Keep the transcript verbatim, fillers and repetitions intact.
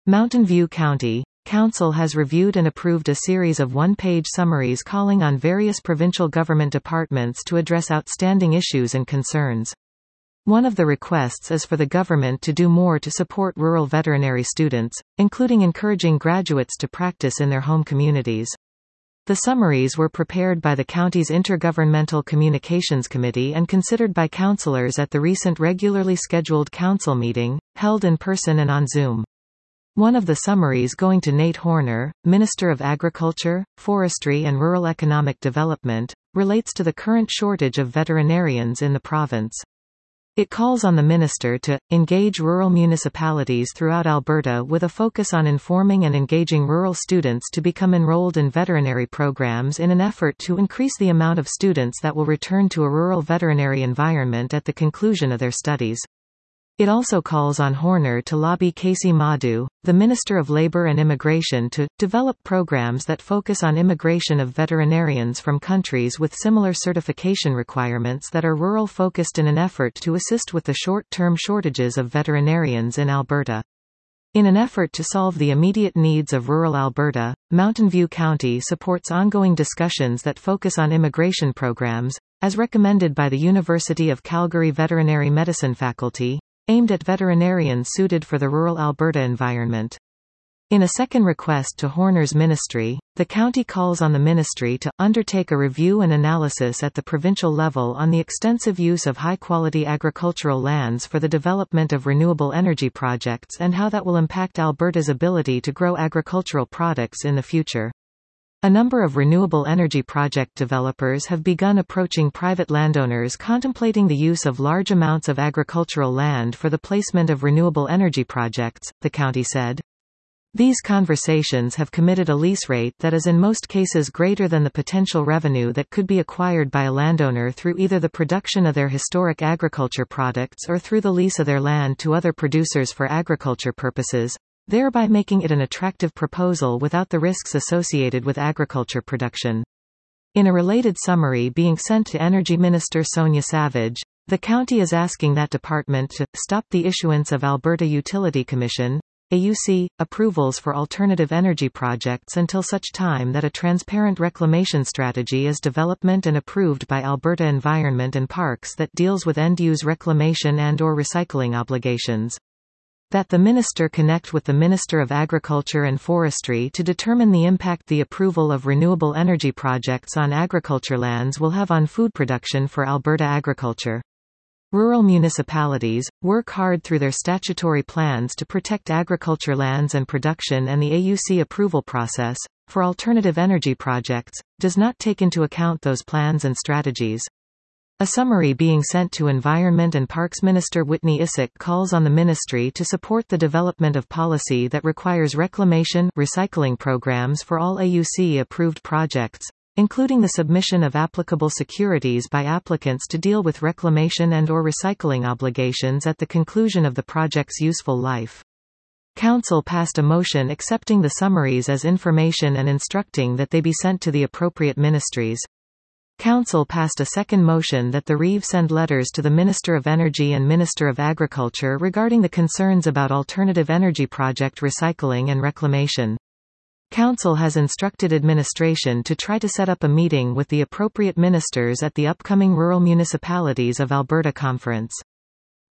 Mountain View County Council has reviewed and approved a series of one-page summaries calling on various provincial government departments to address outstanding issues and concerns. One of the requests is for the government to do more to support rural veterinary students, including encouraging graduates to practice in their home communities. The summaries were prepared by the county's Intergovernmental Communications Committee and considered by councillors at the recent regularly scheduled council meeting, held in person and on Zoom. One of the summaries, going to Nate Horner, Minister of Agriculture, Forestry and Rural Economic Development, relates to the current shortage of veterinarians in the province. It calls on the minister to engage rural municipalities throughout Alberta with a focus on informing and engaging rural students to become enrolled in veterinary programs in an effort to increase the amount of students that will return to a rural veterinary environment at the conclusion of their studies. It also calls on Horner to lobby Casey Madhu, the Minister of Labour and Immigration, to develop programs that focus on immigration of veterinarians from countries with similar certification requirements that are rural-focused in an effort to assist with the short-term shortages of veterinarians in Alberta. In an effort to solve the immediate needs of rural Alberta, Mountain View County supports ongoing discussions that focus on immigration programs, as recommended by the University of Calgary Veterinary Medicine faculty, aimed at veterinarians suited for the rural Alberta environment. In a second request to Horner's ministry, the county calls on the ministry to undertake a review and analysis at the provincial level on the extensive use of high-quality agricultural lands for the development of renewable energy projects and how that will impact Alberta's ability to grow agricultural products in the future. A number of renewable energy project developers have begun approaching private landowners contemplating the use of large amounts of agricultural land for the placement of renewable energy projects, the county said. These conversations have committed a lease rate that is in most cases greater than the potential revenue that could be acquired by a landowner through either the production of their historic agriculture products or through the lease of their land to other producers for agriculture purposes, thereby making it an attractive proposal without the risks associated with agriculture production. In a related summary being sent to Energy Minister Sonia Savage, the county is asking that department to stop the issuance of Alberta Utility Commission (A U C) approvals for alternative energy projects until such time that a transparent reclamation strategy is developed and approved by Alberta Environment and Parks that deals with end-use reclamation and or recycling obligations. That the minister connect with the Minister of Agriculture and Forestry to determine the impact the approval of renewable energy projects on agriculture lands will have on food production for Alberta agriculture. Rural municipalities work hard through their statutory plans to protect agriculture lands and production, and the A U C approval process, for alternative energy projects, does not take into account those plans and strategies. A summary being sent to Environment and Parks Minister Whitney Issik calls on the ministry to support the development of policy that requires reclamation, recycling programs for all A U C-approved projects, including the submission of applicable securities by applicants to deal with reclamation and or recycling obligations at the conclusion of the project's useful life. Council passed a motion accepting the summaries as information and instructing that they be sent to the appropriate ministries. Council passed a second motion that the R E V send letters to the Minister of Energy and Minister of Agriculture regarding the concerns about alternative energy project recycling and reclamation. Council has instructed administration to try to set up a meeting with the appropriate ministers at the upcoming Rural Municipalities of Alberta Conference.